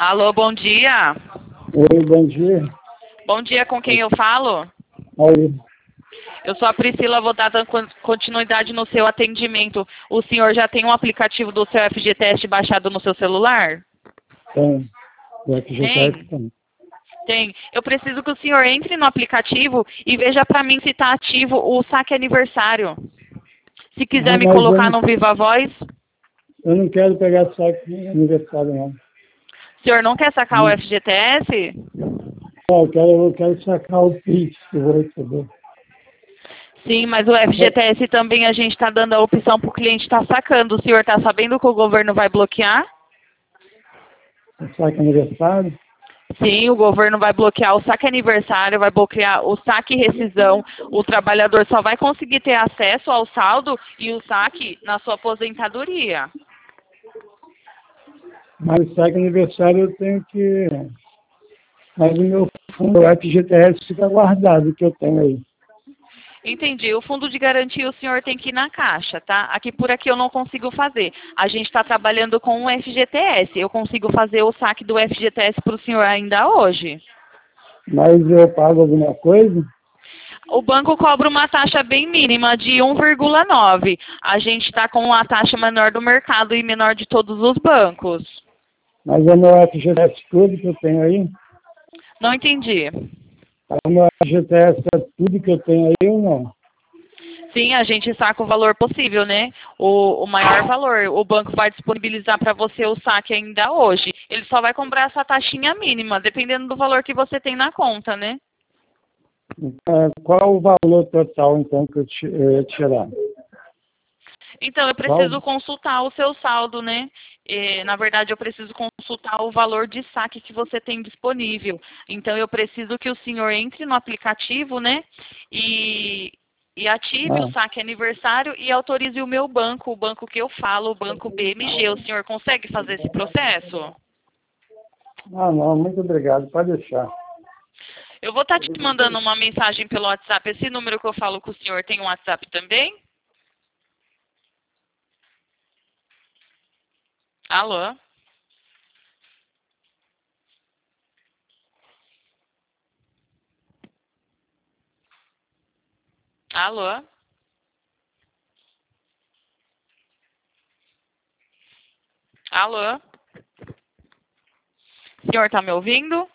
Alô, bom dia. Oi, bom dia. Bom dia, com quem eu falo? Aí, Eu sou a Priscila, vou dar continuidade no seu atendimento. O senhor já tem um aplicativo do seu FGTS baixado no seu celular? tem. O FGTS Tem? tem. Tem. Eu preciso que o senhor entre no aplicativo e veja para mim se está ativo o saque aniversário. Se quiser Ah, me mas colocar no Viva Voz, eu não quero pegar saque no aniversário, não. o senhor não quer sacar o Não, FGTS? eu quero sacar o PIX que eu vou receber. Sim, mas o FGTS também a gente está dando a opção para o cliente estar sacando. O senhor está sabendo que o governo vai bloquear? O saque aniversário? Sim, o governo vai bloquear o saque aniversário, vai bloquear o saque rescisão. O trabalhador só vai conseguir ter acesso ao saldo e o saque na sua aposentadoria. Mas o saque aniversário eu tenho que... Mas o meu fundo, o FGTS, fica guardado, o que eu tenho aí. Entendi. O fundo de garantia o senhor tem que ir na caixa, tá? Aqui por aqui eu não consigo fazer. A gente está trabalhando com o FGTS. Eu consigo fazer o saque do FGTS para o senhor ainda hoje. Mas eu pago alguma coisa? O banco cobra uma taxa bem mínima de 1,9. A gente está com a taxa menor do mercado e menor de todos os bancos. Mas é meu FGTS tudo que eu tenho aí? Não entendi. O meu FGTS é tudo que eu tenho aí ou não? Sim, a gente saca o valor possível, né? O maior valor. O banco vai disponibilizar para você o saque ainda hoje. Ele só vai cobrar essa taxinha mínima, dependendo do valor que você tem na conta, né? Qual o valor total, então, que eu ia tirar? Então, eu Qual? preciso consultar o seu saldo, né? Na verdade, eu preciso consultar o valor de saque que você tem disponível. Então, eu preciso que o senhor entre no aplicativo, né? E ative o Ah, saque aniversário e autorize o meu banco, o banco que eu falo, o banco BMG. O senhor consegue fazer esse processo? não, muito obrigado, pode deixar. Eu vou estar te mandando uma mensagem pelo WhatsApp. Esse número que eu falo com o senhor tem um WhatsApp também? Alô? Alô? Alô? O senhor está me ouvindo?